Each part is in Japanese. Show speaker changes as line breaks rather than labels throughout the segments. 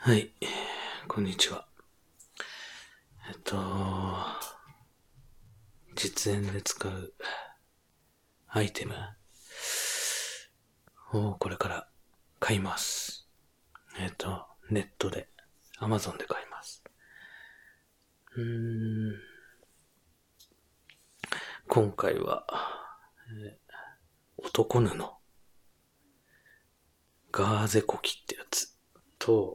はい、こんにちは。実演で使うアイテムをこれから買います。ネットで、Amazon で買います。今回は、男布、ガーゼコキってやつと、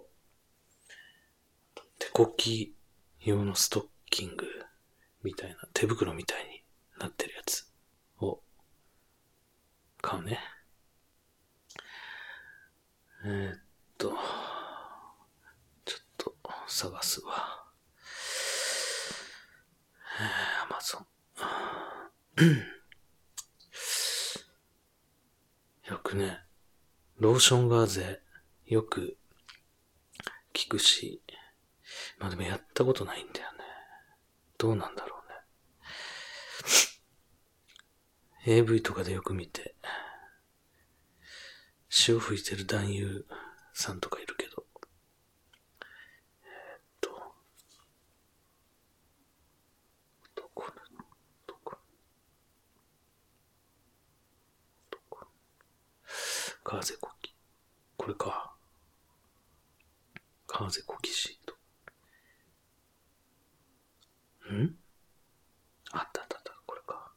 手こき用のストッキングみたいな、手袋みたいになってるやつを買うね。ちょっと探すわ。Amazon。よくね、ローションガーゼよく聞くし、まあでもやったことないんだよね。どうなんだろうね。AV とかでよく見て、潮吹いてる男優さんとかいるけど、ガーゼコキ。これか。ガーゼコキシート。あった、これか。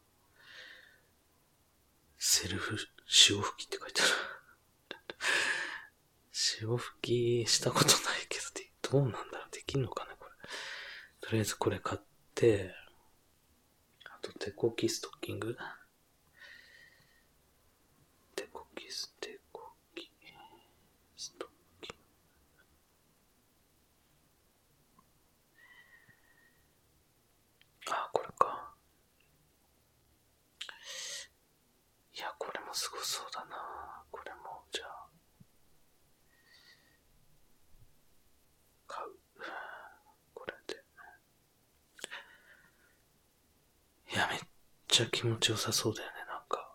セルフ潮吹きって書いてある。潮吹きしたことないけど、どうなんだろう、できんのかなこれ。とりあえずこれ買って、あと手こきストッキング。手こきストッキング。あ、これか。いや、これもすごそうだな。これも、じゃあ、買う。これで。いや、めっちゃ気持ちよさそうだよね、なんか。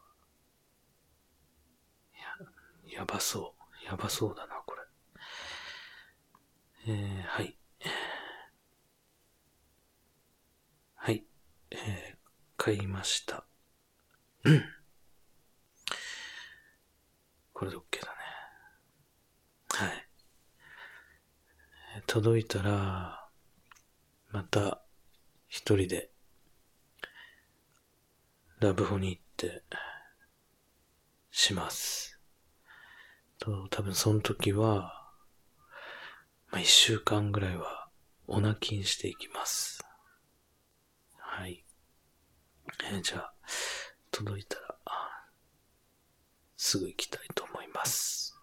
やばそうだな、これ。はい。はい。買いました。これで OK だね。はい。届いたら、また、一人で、ラブホに行って、します。多分その時は、一週間ぐらいは、オナキンしていきます。はい。じゃあ、届いたら、すぐ行きたいと思います。